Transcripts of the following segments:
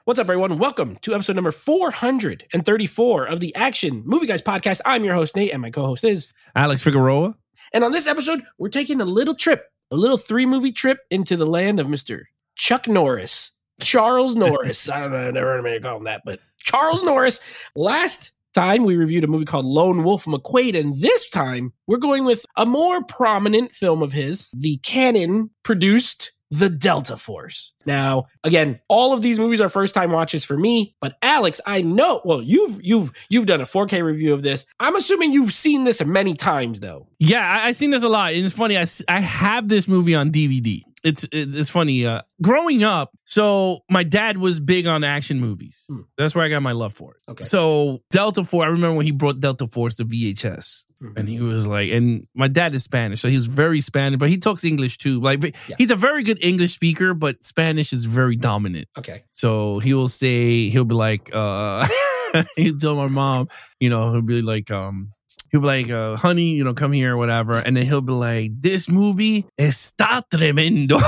What's up, everyone? Welcome to episode number 434 of the Action Movie Guys podcast. I'm your host, Nate, and my co-host is Alex Figueroa. And on this episode, we're taking a little 3-movie trip into the land of Mr. Chuck Norris. Charles Norris. I don't know, I never heard anybody call him that, but Charles Norris. Last time we reviewed a movie called Lone Wolf McQuade, and this time we're going with a more prominent film of his, the Cannon-produced The Delta Force. Now, again, all of these movies are first-time watches for me, but Alex, I know, well, you've done a 4K review of this. I'm assuming you've seen this many times, though. Yeah, I've seen this a lot. And it's funny, I have this movie on DVD. It's funny. Growing up, so my dad was big on action movies. That's where I got my love for it. Okay. So Delta Force, I remember when he brought Delta Force to VHS. And he was like, and my dad is Spanish, so he's very Spanish, but he talks English too. Like, he's a very good English speaker, but Spanish is very dominant. Okay. So he'll be like, he'll tell my mom, he'll be like, honey, come here or whatever. And then he'll be like, this movie está tremendo.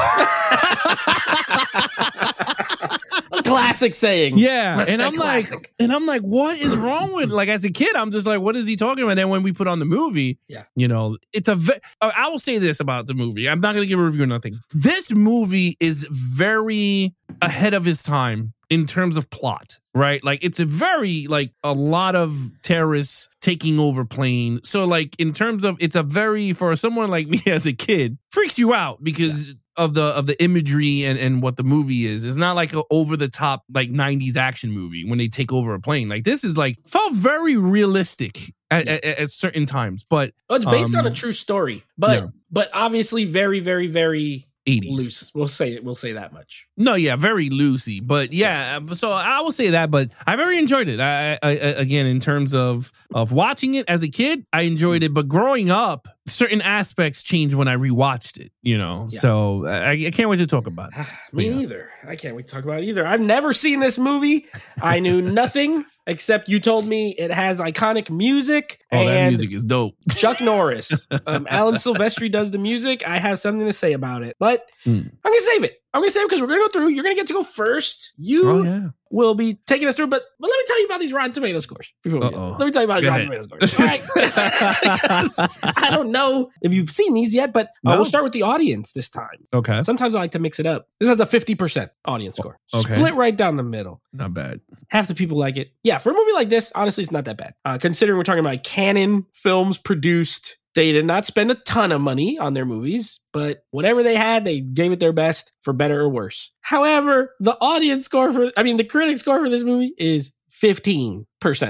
Classic saying. Yeah. And I'm like, what is wrong with, like, as a kid, I'm just like, what is he talking about? And then when we put on the movie, it's I will say this about the movie. I'm not going to give a review or nothing. This movie is very ahead of his time in terms of plot, right? Like, it's a lot of terrorists taking over plane. So, like, in terms of, for someone like me as a kid, freaks you out because of the imagery and what the movie is. It's not like an over the top, like, 90s action movie when they take over a plane. Like, this is felt very realistic at certain times. But it's based on a true story, but obviously very, very, very 80s. Loose. We'll say that much. No, yeah, very loosey. But yeah, so I will say that, but I very enjoyed it. I again, in terms of watching it as a kid, I enjoyed it. But growing up, certain aspects changed when I rewatched it, So I can't wait to talk about it. Me neither. I can't wait to talk about it either. I've never seen this movie. I knew nothing. Except you told me it has iconic music. Oh, that music is dope. Chuck Norris. Alan Silvestri does the music. I have something to say about it. But I'm going to save it. Because we're going to go through. You're going to get to go first. You will be taking us through. But let me tell you about these Rotten Tomato scores. Let me tell you about these Rotten Tomato scores. All right. I don't know if you've seen these yet, but we'll start with the audience this time. Okay. Sometimes I like to mix it up. This has a 50% audience score. Okay. Split right down the middle. Not bad. Half the people like it. Yeah, for a movie like this, honestly, it's not that bad. Considering we're talking about Cannon Films produced. They did not spend a ton of money on their movies, but whatever they had, they gave it their best for better or worse. However, the critic score for this movie is 15%.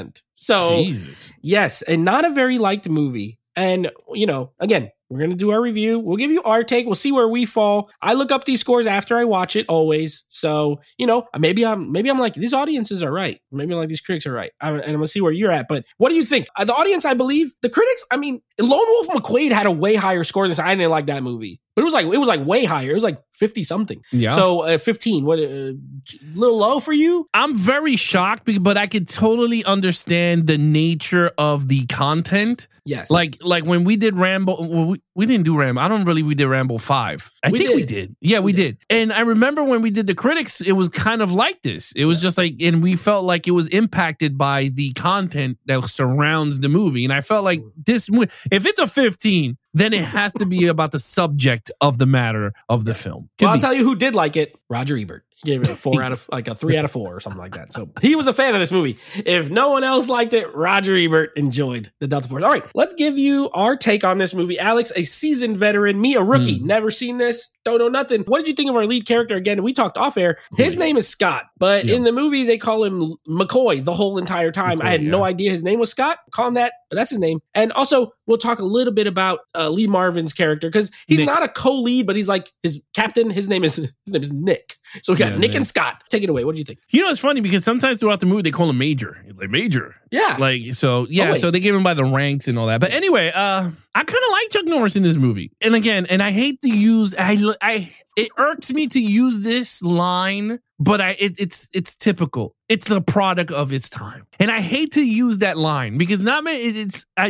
So, Jesus. Yes, and not a very liked movie. And, again, we're going to do our review. We'll give you our take. We'll see where we fall. I look up these scores after I watch it always. So, maybe I'm like, these audiences are right. Maybe I'm like, these critics are right. And I'm going to see where you're at. But what do you think? The audience, I believe, the critics, Lone Wolf McQuade had a way higher score than this. I didn't like that movie. But it was like way higher. It was like 50 something. Yeah. So 15, what a little low for you? I'm very shocked, but I could totally understand the nature of the content. Yes. Like when we did Rambo, we didn't do Rambo. I don't believe we did Rambo 5. I think we did. Yeah, we did. And I remember when we did the critics, it was kind of like this. It was just like, and we felt like it was impacted by the content that surrounds the movie. And I felt like this, if it's a 15, then it has to be about the subject of the matter of the film. Well, I'll tell you who did like it. Roger Ebert. He gave it a 3 out of 4 or something like that. So he was a fan of this movie. If no one else liked it, Roger Ebert enjoyed The Delta Force. All right, let's give you our take on this movie. Alex, a seasoned veteran, me, a rookie, never seen this, don't know nothing. What did you think of our lead character? Again, we talked off air. His name is Scott, but in the movie, they call him McCoy the whole entire time. I had no idea his name was Scott. Call him that, but that's his name. And also, we'll talk a little bit about Lee Marvin's character, because he's not a co-lead, but he's like his captain. His name is Nick. So we got Nick and Scott. Take it away. What do you think? It's funny because sometimes throughout the movie they call him Major. Like Major. Yeah. So they give him by the ranks and all that. But anyway, I kind of like Chuck Norris in this movie. And again, I hate to use it irks me to use this line, but it's typical. It's the product of its time. And I hate to use that line because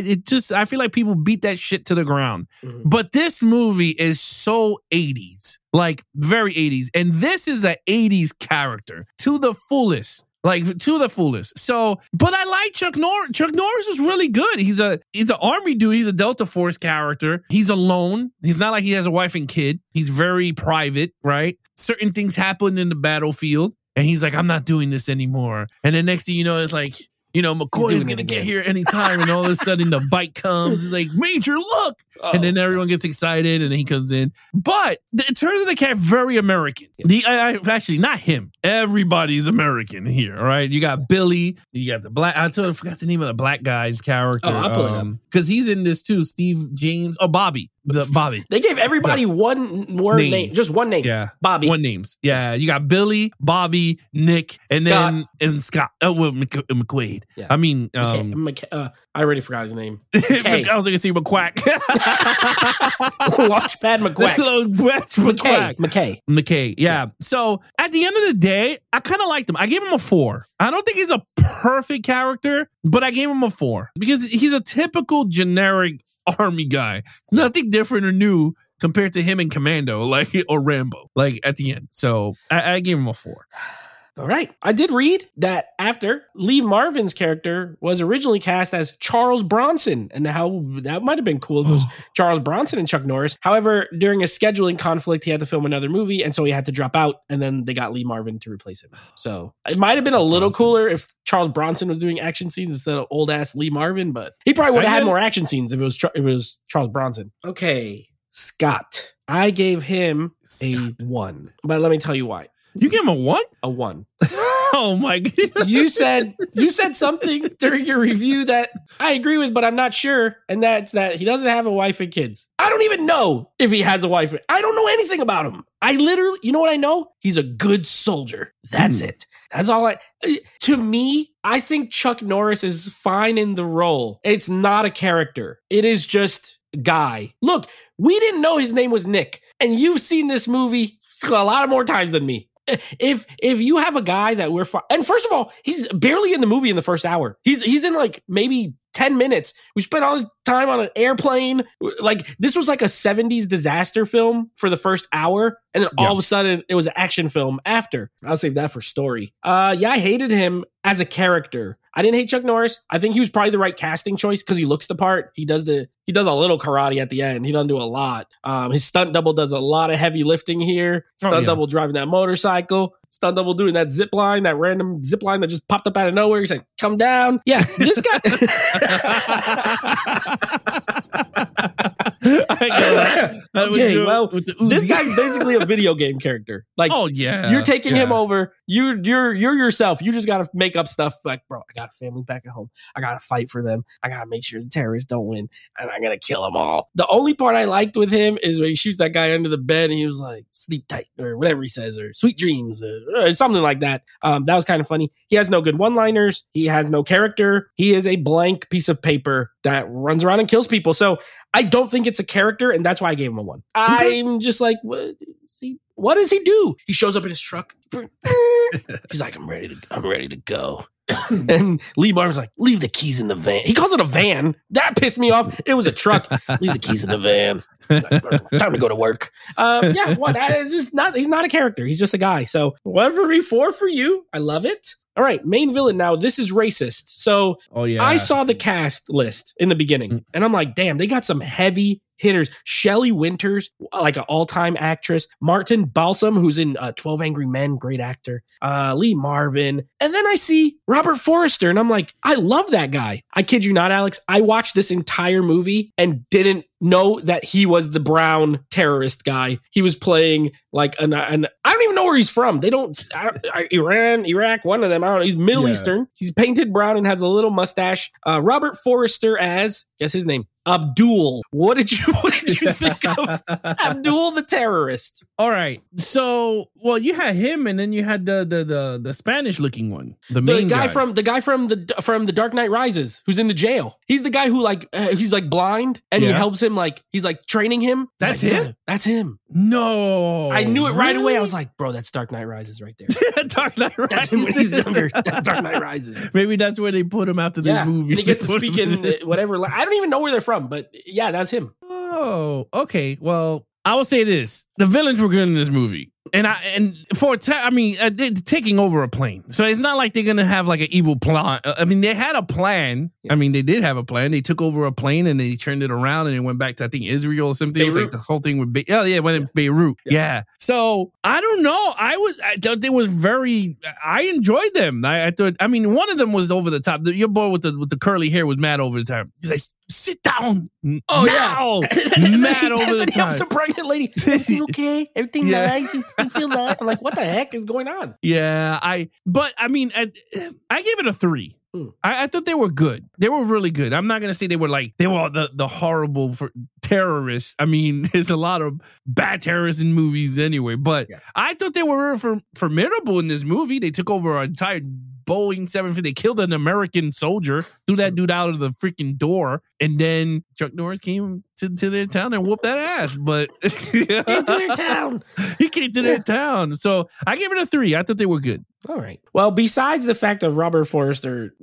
I feel like people beat that shit to the ground. Mm-hmm. But this movie is so 80s. Like very 80s. And this is the 80s character to the fullest. Like to the fullest. So, but I like Chuck Norris. Chuck Norris is really good. He's an army dude. He's a Delta Force character. He's alone. He's not like he has a wife and kid. He's very private, right? Certain things happen in the battlefield. And he's like, I'm not doing this anymore. And then next thing you know, it's like, you know, McCoy is going to get here anytime. And all of a sudden the bike comes. It's like, Major, look. Oh. And then everyone gets excited and then he comes in. But in terms of the cat, very American. Actually, not him. Everybody's American here. All right. You got Billy. You got the black. I forgot the name of the black guy's character. Oh, I'll pull it up. Because he's in this too. Steve James. Oh, Bobby. Bobby. They gave everybody one word name. Just one name. Yeah. Bobby. One names. Yeah. You got Billy, Bobby, Nick, and Scott. then Scott. Oh, well, McQuaid. Yeah. I mean, I already forgot his name. I was going to say McQuack. Launchpad McQuack. McKay. Yeah. So at the end of the day, I kind of liked him. I gave him a 4. I don't think he's a perfect character, but I gave him a 4 because he's a typical generic army guy. It's nothing different or new compared to him in Commando, or Rambo, at the end. So I gave him a 4. All right. I did read that after Lee Marvin's character was originally cast as Charles Bronson, and how that might have been cool if it was Charles Bronson and Chuck Norris. However, during a scheduling conflict, he had to film another movie, and so he had to drop out, and then they got Lee Marvin to replace him. So it might have been a little cooler if Charles Bronson was doing action scenes instead of old ass Lee Marvin, but he probably would have had more action scenes if it was Charles Bronson. Okay, Scott. I gave him a 1, but let me tell you why. You gave him a 1? A 1. Oh my God. You said something during your review that I agree with, but I'm not sure. And that's that he doesn't have a wife and kids. I don't even know if he has a wife. I don't know anything about him. I literally, you know what I know? He's a good soldier. That's it. That's all to me, I think Chuck Norris is fine in the role. It's not a character. It is just a guy. Look, we didn't know his name was Nick. And you've seen this movie a lot more times than me. If you have a guy that and first of all, he's barely in the movie in the first hour. He's in maybe 10 minutes. We spent all this time on an airplane. This was like a 70s disaster film for the first hour. And then all of a sudden it was an action film after. I'll save that for story. I hated him as a character. I didn't hate Chuck Norris. I think he was probably the right casting choice because he looks the part. He does a little karate at the end. He doesn't do a lot. His stunt double does a lot of heavy lifting here. Stunt double driving that motorcycle. Stunt double doing that zip line, that random zip line that just popped up out of nowhere. He's like, come down. Yeah, this guy. Okay, well, this guy's basically a video game character. You're taking him over. You're yourself. You just got to make up stuff like, bro, I got a family back at home. I got to fight for them. I got to make sure the terrorists don't win. And I'm going to kill them all. The only part I liked with him is when he shoots that guy under the bed and he was like, sleep tight or whatever he says, or sweet dreams or something like that. That was kind of funny. He has no good one-liners. He has no character. He is a blank piece of paper that runs around and kills people. So I don't think it's a character, and that's why I gave him a 1. I'm just like, what does he do? He shows up in his truck. He's like, I'm ready to go. And Lee Marvin's like, leave the keys in the van. He calls it a van. That pissed me off. It was a truck. Leave the keys in the van. Time to go to work. It's just not. He's not a character. He's just a guy. So whatever 4 for you. I love it. All right, main villain now. This is racist. So I saw the cast list in the beginning, and I'm like, damn, they got some heavy hitters. Shelley Winters, like an all-time actress. Martin Balsam, who's in 12 Angry Men, great actor. Lee Marvin. And then I see Robert Forster, and I'm like, I love that guy. I kid you not, Alex. I watched this entire movie and didn't know that he was the brown terrorist guy. He was playing like I don't even know where he's from. They don't, Iran, Iraq, one of them. I don't know. He's Middle Eastern. He's painted brown and has a little mustache. Robert Forster as, guess his name, Abdul. What did you think of Abdul the terrorist? All right. So, you had him, and then you had the Spanish looking one. The guy from the Dark Knight Rises, who's in the jail. He's the guy who he's like blind, and he helps him, he's like training him. That's him? Yeah, that's him. No. I knew it right away. I was like, bro, that's Dark Knight Rises right there. Dark Knight Rises. That's him when he's younger. That's Dark Knight Rises. Maybe that's where they put him after this movie. And he gets to speak in whatever. I don't even know where they're from, but yeah, that's him. Oh, okay. Well, I will say this: the villains were good in this movie, and taking over a plane. So it's not like they're gonna have like an evil plan. I mean, they had a plan. Yeah. I mean, they did have a plan. They took over a plane and they turned it around and it went back to, I think, Israel or something. Beirut. It was like the whole thing with it went in Beirut. Yeah. So I don't know. I thought they was very. I enjoyed them. I thought. I mean, one of them was over the top. Your boy with the curly hair was mad over the top. He's like, sit down. Oh now. Yeah, mad over the top. The pregnant lady. Everything okay? Everything nice? You feel nice? I'm like, what the heck is going on? Yeah, I gave it a 3. I thought they were good. They were really good. I'm not going to say they were the horrible terrorists. I mean, there's a lot of bad terrorists in movies anyway, but yeah. I thought they were formidable in this movie. They took over an entire Boeing 750. They killed an American soldier, threw that dude out of the freaking door, and then Chuck Norris came to their town and whooped that ass. But he came to their town. He came to their town. So I gave it a 3. I thought they were good. All right. Well, besides the fact of Robert Forster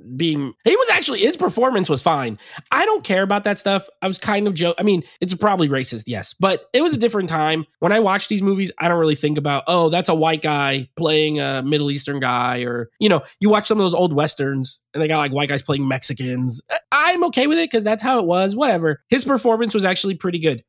his performance was fine. I don't care about that stuff. I was kind of joking. I mean, it's probably racist, yes, but it was a different time. When I watch these movies, I don't really think about, oh, that's a white guy playing a Middle Eastern guy, or, you watch some of those old Westerns and they got like white guys playing Mexicans. I'm okay with it because that's how it was. Whatever. His performance was actually pretty good.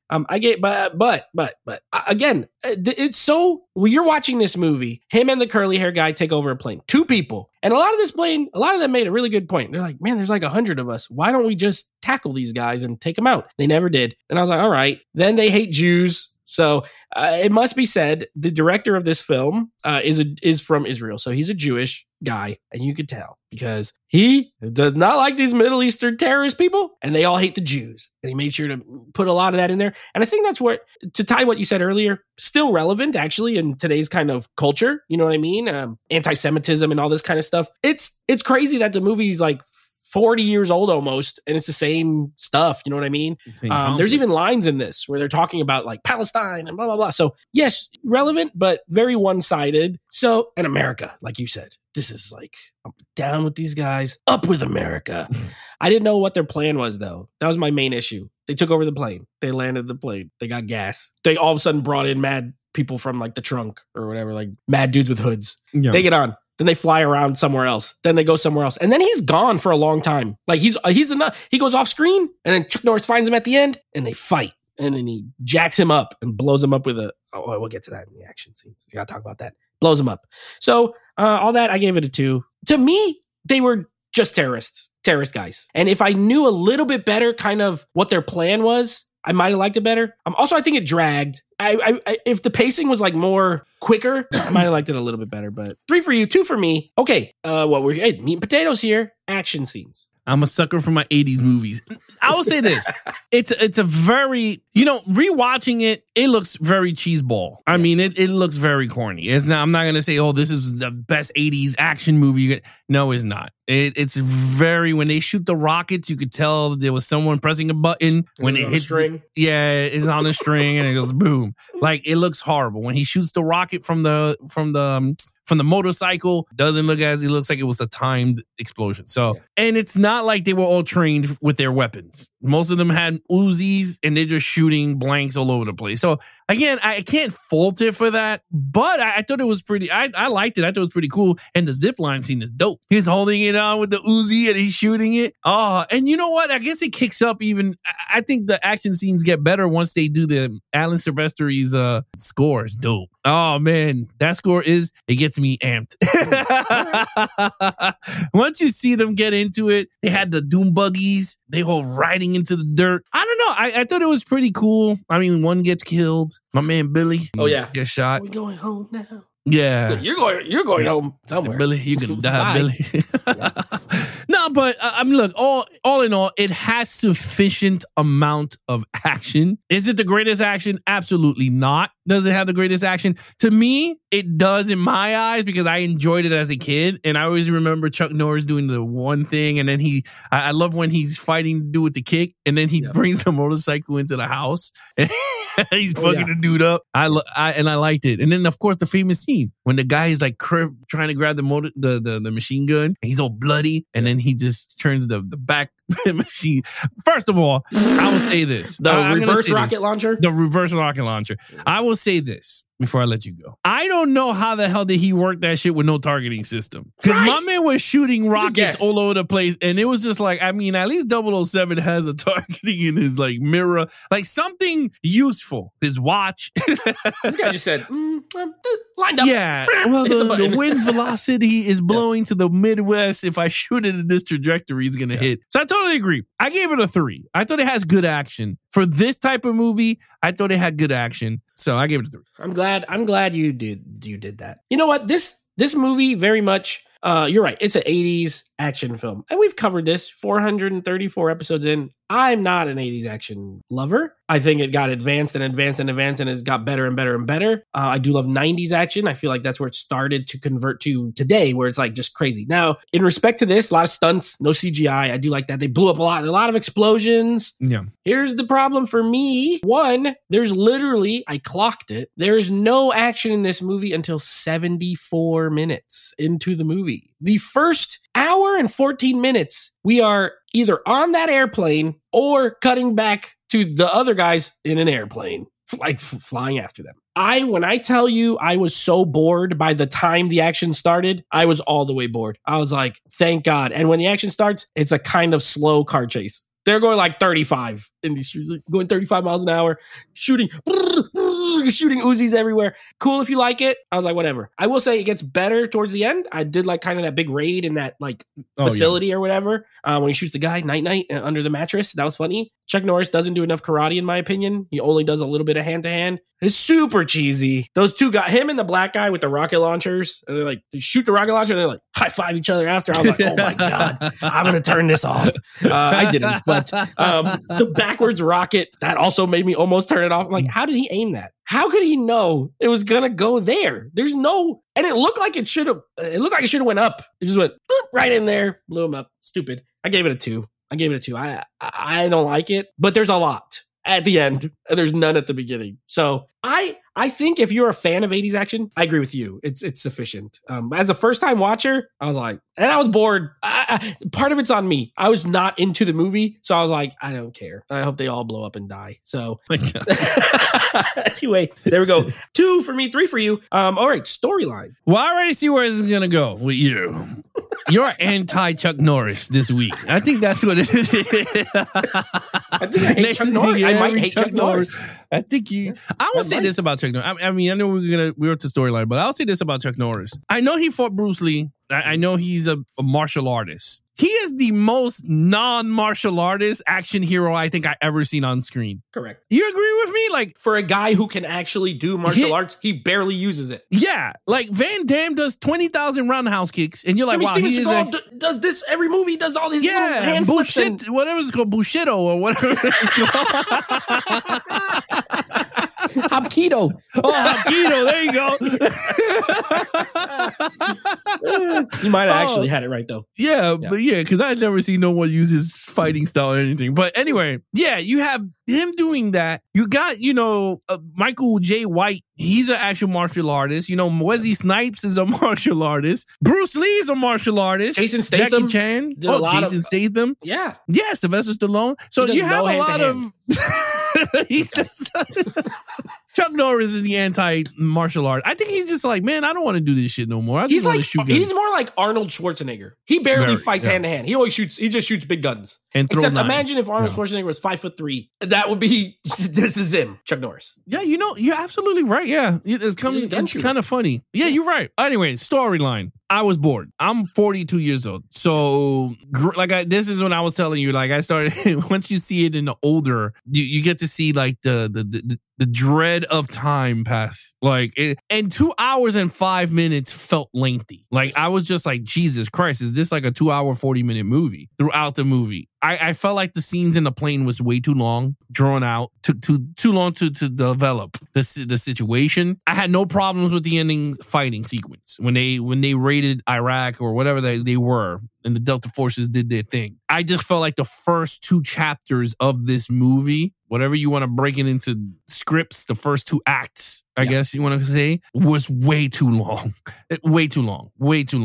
But again, it's so, when you're watching this movie, him and the curly hair guy take over a plane. 2 people. And a lot of them made a really good point. They're like, man, there's like 100 of us. Why don't we just tackle these guys and take them out? They never did. And I was like, all right. Then they hate Jews. So it must be said, the director of this film is from Israel. So he's a Jewish guy, and you could tell because he does not like these Middle Eastern terrorist people, and they all hate the Jews. And he made sure to put a lot of that in there. And I think that's where, to tie what you said earlier, still relevant actually in today's kind of culture. You know what I mean? Anti-Semitism and all this kind of stuff. It's crazy that the movie's like 40 years old almost, and it's the same stuff. You know what I mean? There's even lines in this where they're talking about like Palestine and blah, blah, blah. So yes, relevant, but very one-sided. So, and America, like you said, this is like, I'm down with these guys, up with America. I didn't know what their plan was though. That was my main issue. They took over the plane. They landed the plane. They got gas. They all of a sudden brought in mad people from like the trunk or whatever, like mad dudes with hoods. Yeah. They get on. Then they fly around somewhere else. Then they go somewhere else. And then he's gone for a long time. Like he goes off screen, and then Chuck Norris finds him at the end and they fight. And then he jacks him up and blows him up with we'll get to that in the action scenes. We got to talk about that. Blows him up. So all that, I gave it a 2. To me, they were just terrorist guys. And if I knew a little bit better kind of what their plan was, I might have liked it better. Also, I think it dragged. If the pacing was like more quicker, I might have liked it a little bit better. But 3 for you, 2 for me. Okay, meat and potatoes here. Action scenes. I'm a sucker for my 80s movies. I will say this. It's a very, rewatching it looks very cheeseball. I mean, it looks very corny. I'm not going to say, oh, this is the best 80s action movie. No, it's not. It's very, when they shoot the rockets, you could tell there was someone pressing a button. When it hits string. It's on a string and it goes boom. Like, it looks horrible. When he shoots the rocket from the motorcycle, doesn't look as it looks like it was a timed explosion. So, and it's not like they were all trained with their weapons. Most of them had Uzis and they're just shooting blanks all over the place. So again, I can't fault it for that, but I thought it was pretty, I liked it. I thought it was pretty cool. And the zip line scene is dope. He's holding it on with the Uzi and he's shooting it. Oh, and you know what? I guess it kicks up even, I think the action scenes get better once they do the Alan Silvestri's score. It's dope. Oh man, that score it gets me amped. Once you see them get into it, they had the doom buggies, they all riding into the dirt. I don't know. I thought it was pretty cool. I mean, one gets killed. My man Billy. Oh yeah, gets shot. We're going home now. Yeah, you're going home somewhere. Billy, you're gonna die, Billy. No, but look, all in all, it has sufficient amount of action. Is it the greatest action? Absolutely not. Does it have the greatest action? To me, it does in my eyes because I enjoyed it as a kid. And I always remember Chuck Norris doing the one thing. And then I love when he's fighting to do with the kick. And then he brings the motorcycle into the house. And he's fucking the dude up. I liked it. And then, of course, the famous scene when the guy is like trying to grab the machine gun. And he's all bloody. And then he just turns the machine. First of all, I will say this. The reverse rocket launcher? The reverse rocket launcher. I will say this before I let you go. I don't know how the hell did he work that shit with no targeting system. Because my man was shooting rockets all over the place. And it was just like, I mean, at least 007 has a targeting in his like mirror. Like something useful. His watch. This guy just said, lined up. Yeah. Well, the wind velocity is blowing to the Midwest. If I shoot it in this trajectory, it's going to hit. So I totally agree. I gave it a 3. I thought it has good action. For this type of movie, I thought it had good action. So I gave it a 3. I'm glad you did that. You know what? This movie very much, you're right. It's an 80s action film. And we've covered this 434 episodes in. I'm not an 80s action lover. I think it got advanced and advanced and advanced and it's got better and better and better. I do love 90s action. I feel like that's where it started to convert to today, where it's like just crazy. Now, in respect to this, a lot of stunts, no CGI. I do like that. They blew up a lot of explosions. Yeah. Here's the problem for me. One, there's literally, I clocked it, there is no action in this movie until 74 minutes into the movie. The first hour and 14 minutes, we are either on that airplane or cutting back to the other guys in an airplane, like flying after them. When I tell you I was so bored by the time the action started, I was all the way bored. I was like, thank God. And when the action starts, it's a kind of slow car chase. They're going like 35 in these streets, going 35 miles an hour, shooting Uzis everywhere. Cool if you like it. I was like, whatever. I will say it gets better towards the end. I did like kind of that big raid in that like facility or whatever. When he shoots the guy night under the mattress. That was funny. Chuck Norris doesn't do enough karate in my opinion. He only does a little bit of hand to hand. It's super cheesy. Those two guys, him and the black guy with the rocket launchers, and they're like, they shoot the rocket launcher and they're like high five each other after. I was like, oh my God, I'm going to turn this off. I didn't, but the backwards rocket, that also made me almost turn it off. I'm like, how did he aim that? How could he know it was going to go there? There's no, and it looked like it should have went up. It just went right in there, blew him up. Stupid. I gave it a 2. I don't like it, but there's a lot at the end. And there's none at the beginning. So I think if you're a fan of 80s action, I agree with you. It's sufficient. As a first time watcher, I was like, and I was bored. Part of it's on me. I was not into the movie. So I was like, I don't care. I hope they all blow up and die. So anyway, there we go. 2 for me, 3 for you. All right, storyline. Well, I already see where this is going to go with you. You're anti-Chuck Norris this week. I think that's what it is. I think I hate Chuck Norris. I might hate Chuck Norris. I think you. I will say this about Chuck Norris. I mean, I know we're at the storyline, but I'll say this about Chuck Norris. I know he fought Bruce Lee. I know he's a martial artist. He is the most non-martial artist action hero I think I ever seen on screen. Correct. You agree with me? Like, for a guy who can actually do martial arts, he barely uses it. Yeah. Like Van Damme does 20,000 roundhouse kicks and you're like, wow, Steven Seagal does this every movie, does all these hand flips bullshit, whatever it's called, Bushido or whatever it's called. Hapkido. Oh, Hapkido. There you go. You might have actually had it right, though. Yeah, but because I've never seen no one use his fighting style or anything. But anyway, yeah, you have him doing that. You got, Michael J. White. He's an actual martial artist. Wesley Snipes is a martial artist. Bruce Lee is a martial artist. Jason Statham. Jackie Chan. Jason Statham. Yeah. Yeah, Sylvester Stallone. So you have a lot of... Chuck Norris is the anti-martial art. I think he's just like, man, I don't want to do this shit no more. I just want to shoot guns. He's more like Arnold Schwarzenegger. He barely fights hand to hand. He just shoots big guns. Except imagine if Arnold Schwarzenegger was 5'3". That would be, this is him, Chuck Norris. Yeah, you're absolutely right. Yeah, it's kind of funny. Yeah, you're right. Anyway, storyline. I was bored. I'm 42 years old. So this is when I was telling you, like I started, once you see it in the older, you get to see like the dread of time pass. Like and 2 hours and 5 minutes felt lengthy. Like I was just like, Jesus Christ, is this like a 2 hour, 40-minute movie throughout the movie? I felt like the scenes in the plane was way too long, drawn out, too long to develop the situation. I had no problems with the ending fighting sequence when they raided Iraq or whatever they were, and the Delta Forces did their thing. I just felt like the first 2 chapters of this movie, whatever you want to break it into scripts, the first 2 acts, I guess you want to say, was way too long. Way too long.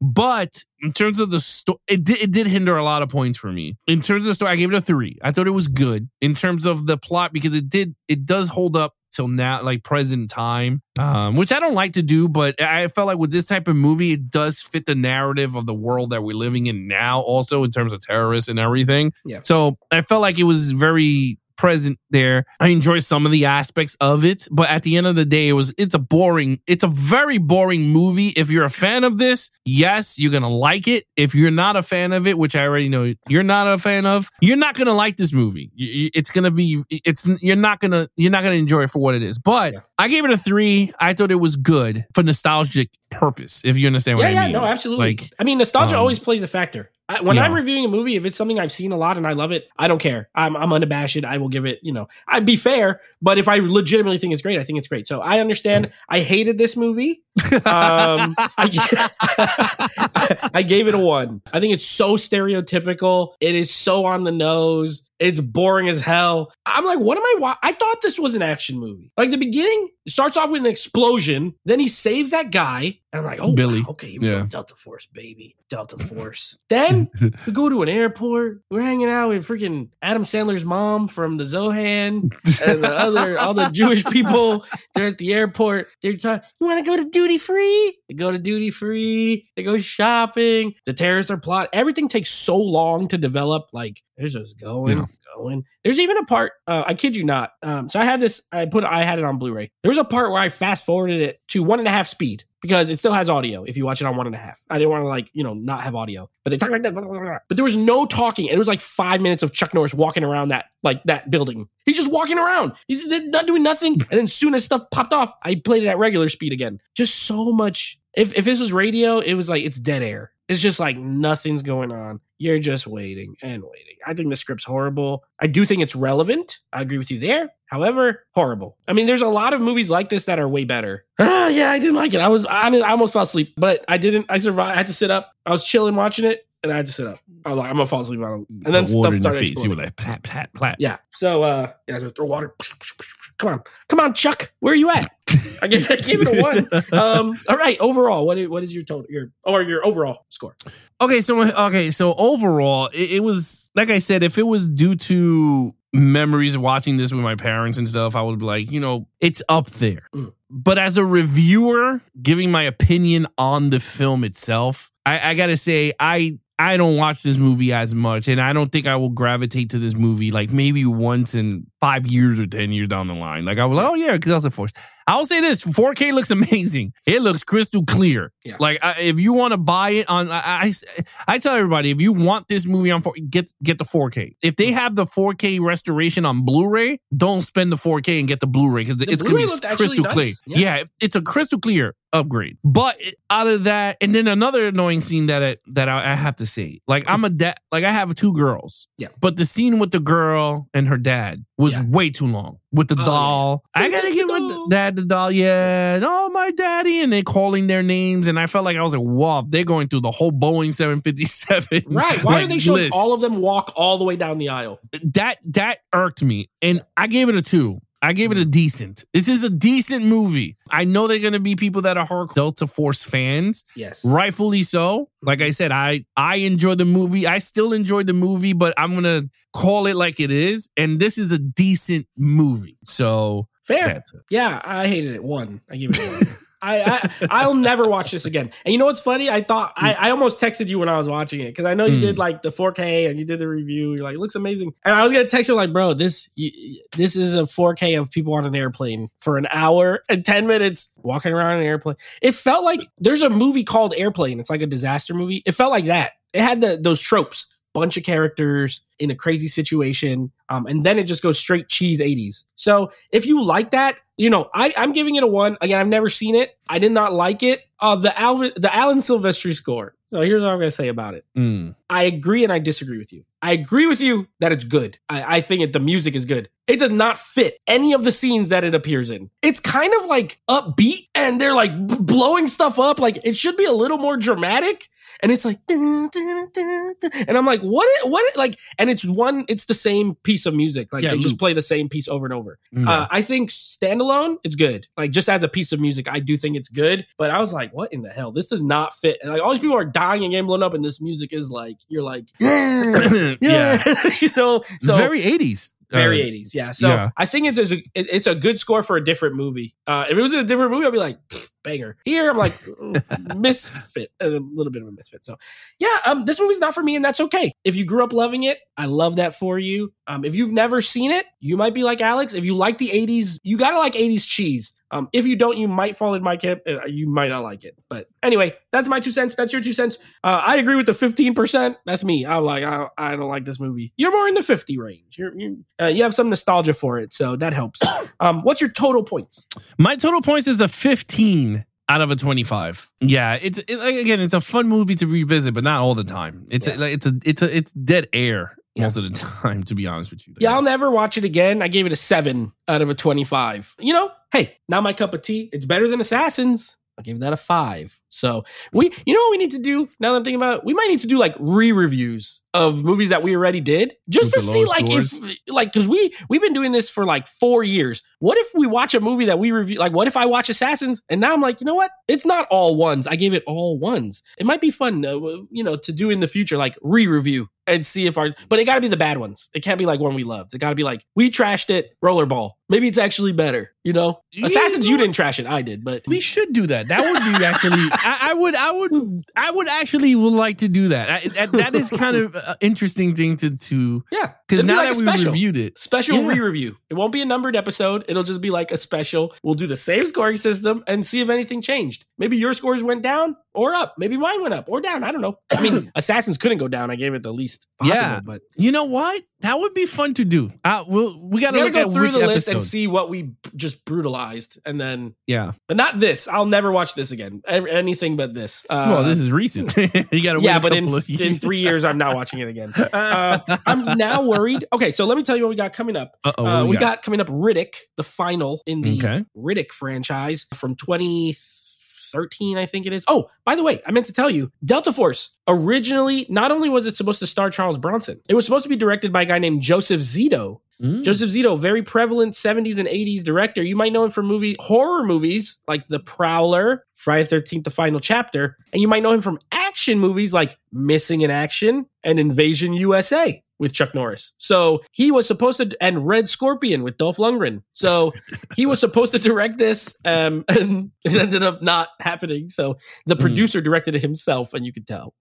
But in terms of the story, it did hinder a lot of points for me. In terms of the story, I gave it a 3. I thought it was good. In terms of the plot, because it does hold up till now, like present time, which I don't like to do, but I felt like with this type of movie, it does fit the narrative of the world that we're living in now, also in terms of terrorists and everything. Yeah. So I felt like it was very present there. I enjoy some of the aspects of it, but at the end of the day, it's a very boring movie. If you're a fan of this, yes, you're gonna like it. If you're not a fan of it, which I already know you're not a fan of, you're not gonna like this movie. You're not gonna enjoy it for what it is. But I gave it a 3. I thought it was good for nostalgic purpose, if you understand what I mean. Yeah, no, absolutely. Like, I mean, nostalgia always plays a factor. When I'm reviewing a movie, if it's something I've seen a lot and I love it, I don't care. I'm unabashed. I will give it, I'd be fair, but if I legitimately think it's great, I think it's great. So I understand. I hated this movie. I gave it a 1. I think it's so stereotypical. It is so on the nose. It's boring as hell. I'm like, what am I? I thought this was an action movie. Like the beginning starts off with an explosion. Then he saves that guy. And I'm like, oh, Billy. Wow, okay, Delta Force, baby. Delta Force. Then we go to an airport. We're hanging out with freaking Adam Sandler's mom from the Zohan and all the Jewish people. They're at the airport. They're talking, you want to go to duty free? They go to duty free. They go shopping. The terrorists are plotting. Everything takes so long to develop. Like, they're just going. There's even a part, I kid you not. So I had this, I had it on Blu-ray. There was a part where I fast forwarded it to 1.5 speed because it still has audio if you watch it on 1.5. I didn't want to not have audio, but they talk like that. But there was no talking. It was like 5 minutes of Chuck Norris walking around that building. He's just walking around. He's not doing nothing. And then as soon as stuff popped off, I played it at regular speed again. Just so much. If this was radio, it was like, it's dead air. It's just like nothing's going on. You're just waiting and waiting. I think the script's horrible. I do think it's relevant. I agree with you there. However, horrible. I mean, there's a lot of movies like this that are way better. Yeah, I didn't like it. I almost fell asleep, but I didn't. I survived. I had to sit up. I was chilling watching it, and I had to sit up. I was like, I'm gonna fall asleep. And then stuff started exploding. You were like, plat, plat, plat. Yeah. So, throw water. Come on, Chuck. Where are you at? I gave it a 1. All right. Overall, what is your total? Your overall score? Okay. So overall, it was like I said. If it was due to memories of watching this with my parents and stuff, I would be like, it's up there. But as a reviewer, giving my opinion on the film itself, I gotta say, I don't watch this movie as much, and I don't think I will gravitate to this movie like maybe once in 5 years or 10 years down the line. Like I was like, oh yeah, Delta Force. I'll say this: 4K looks amazing. It looks crystal clear. Yeah. Like if you want to buy it on, I tell everybody, if you want this movie on 4K, get the 4K. If they have the 4K restoration on Blu-ray, don't spend the 4K and get the Blu-ray because it's going to be crystal clear. Yeah, it's a crystal clear upgrade. But out of that, and then another annoying scene that I have to say, like I'm a dad, like I have 2 girls. Yeah. But the scene with the girl and her dad was way too long. With the doll. Yeah. I gotta give my dad the doll. Yeah. Oh, my daddy. And they calling their names. And I felt like I was like, wow, they're going through the whole Boeing 757. Right. Why are they showing all of them walk all the way down the aisle? That irked me. And I gave it a 2. I gave it a decent. This is a decent movie. I know there are going to be people that are hardcore Delta Force fans. Yes. Rightfully so. Like I said, I enjoy the movie. I still enjoy the movie, but I'm going to call it like it is. And this is a decent movie. So. Fair. Yeah, I hated it. 1. I gave it a 1. I'll never watch this again. And you know what's funny? I thought I almost texted you when I was watching it because I know you did like the 4K and you did the review. You're like, it looks amazing. And I was gonna text you like, bro, this is a 4K of people on an airplane for an hour and 10 minutes walking around an airplane. It felt like there's a movie called Airplane. It's like a disaster movie. It felt like that. It had those tropes. Bunch of characters in a crazy situation, and then it just goes straight cheese 80s. So if you like that, I'm giving it a 1. Again, I've never seen it. I did not like it. The Alan Silvestri score. So here's what I'm going to say about it. I agree and I disagree with you. I agree with you that it's good. I think the music is good. It does not fit any of the scenes that it appears in. It's kind of like upbeat and they're like blowing stuff up. Like it should be a little more dramatic. and it's like, dun, dun, dun, dun, and I'm like, what, like, and it's the same piece of music. Like they just play the same piece over and over. I think standalone, it's good. Like just as a piece of music, I do think it's good. But I was like, what in the hell? This does not fit. And like all these people are dying and getting blown up, and this music is like, you're like, yeah. So very 80s. Very 80s, yeah. So I think it's a good score for a different movie. If it was a different movie, I'd be like, banger. Here, I'm like, misfit, a little bit of a misfit. So yeah, this movie's not for me, and that's okay. If you grew up loving it, I love that for you. If you've never seen it, you might be like Alex. If you like the 80s, you gotta like 80s cheese. If you don't, you might fall in my camp. You might not like it. But anyway, that's my 2 cents. That's your 2 cents. I agree with the 15%. That's me. I'm like, I don't like this movie. You're more in the 50 range. You have some nostalgia for it, so that helps. What's your total points? My total points is a 15 out of a 25. Yeah, it's a fun movie to revisit, but not all the time. It's dead air. Most of the time, to be honest with you. Yeah, I'll never watch it again. I gave it a 7 out of a 25. Hey, not my cup of tea. It's better than Assassins. I gave that a 5. So what we need to do now that I'm thinking about it, we might need to do like re-reviews of movies that we already did just to see like scores. Because we've been doing this for like 4 years. What if we watch a movie that we review? Like what if I watch Assassins and now I'm like, you know what? It's not all ones. I gave it all ones. It might be fun, to do in the future, like re-review and see but it got to be the bad ones. It can't be like one we loved. It got to be like, we trashed it, Rollerball. Maybe it's actually better, Assassins, you didn't trash it, I did, but we should do that. That would be actually, I would actually like to do that. That is kind of an interesting thing to yeah. Because now that we reviewed it, special re-review. It won't be a numbered episode. It'll just be like a special. We'll do the same scoring system and see if anything changed. Maybe your scores went down or up. Maybe mine went up or down. I don't know. I mean, Assassins couldn't go down. I gave it the least possible. But you know what? That would be fun to do. We got to look go at through which the list episode. and see what we just brutalized, and then but not this. I'll never watch this again. Anything but this. Well, this is recent. You got to wait. But in 3 years, I'm not watching it again. I'm now worried. Okay, so let me tell you what we got coming up. We got coming up Riddick, the final in the Riddick franchise from 2013, I think it is. Oh, by the way, I meant to tell you, Delta Force, originally, not only was it supposed to star Charles Bronson, it was supposed to be directed by a guy named Joseph Zito. Joseph Zito, very prevalent 70s and 80s director. You might know him from horror movies like The Prowler, Friday the 13th, The Final Chapter. And you might know him from action movies like Missing in Action and Invasion USA with Chuck Norris. So he was supposed to, and Red Scorpion with Dolph Lundgren. So he was supposed to direct this, and it ended up not happening. So the producer directed it himself, and you could tell.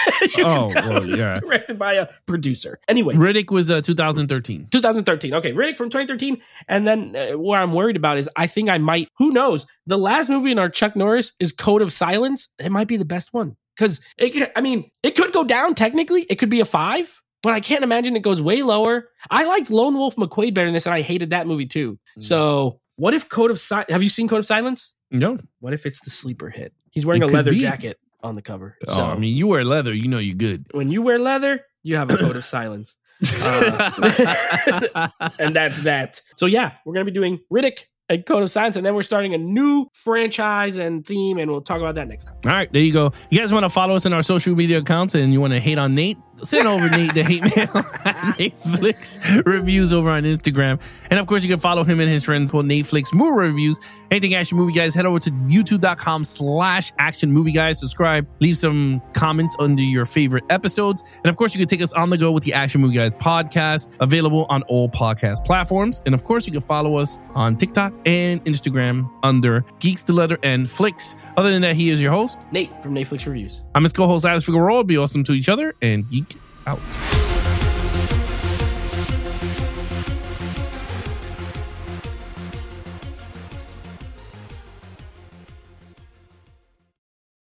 Directed by a producer. Anyway. Riddick was 2013. 2013. Okay, Riddick from 2013. And then what I'm worried about is I think I might, who knows? The last movie in our Chuck Norris is Code of Silence. It might be the best one. Because, it could go down technically. It could be a 5. But I can't imagine it goes way lower. I liked Lone Wolf McQuade better than this, and I hated that movie too. So what if Code of Silence... Have you seen Code of Silence? No. What if it's the sleeper hit? He's wearing a leather jacket on the cover. So, you wear leather, you know you're good. When you wear leather, you have a Code of Silence. And that's that. So yeah, we're going to be doing Riddick and Code of Silence, and then we're starting a new franchise and theme, and we'll talk about that next time. All right, there you go. You guys want to follow us on our social media accounts and you want to hate on Nate? Send over Nate the hate mail at Netflix Reviews over on Instagram. And of course, you can follow him and his friends for Netflix Movie Reviews. Anything Action Movie Guys, head over to youtube.com/Action Movie Guys. Subscribe, leave some comments under your favorite episodes. And of course, you can take us on the go with the Action Movie Guys podcast, available on all podcast platforms. And of course, you can follow us on TikTok and Instagram under Geeks the Letter and Flicks. Other than that, he is your host, Nate from Netflix Reviews. I'm his co-host, Alex Figueroa. Be awesome to each other and geek out.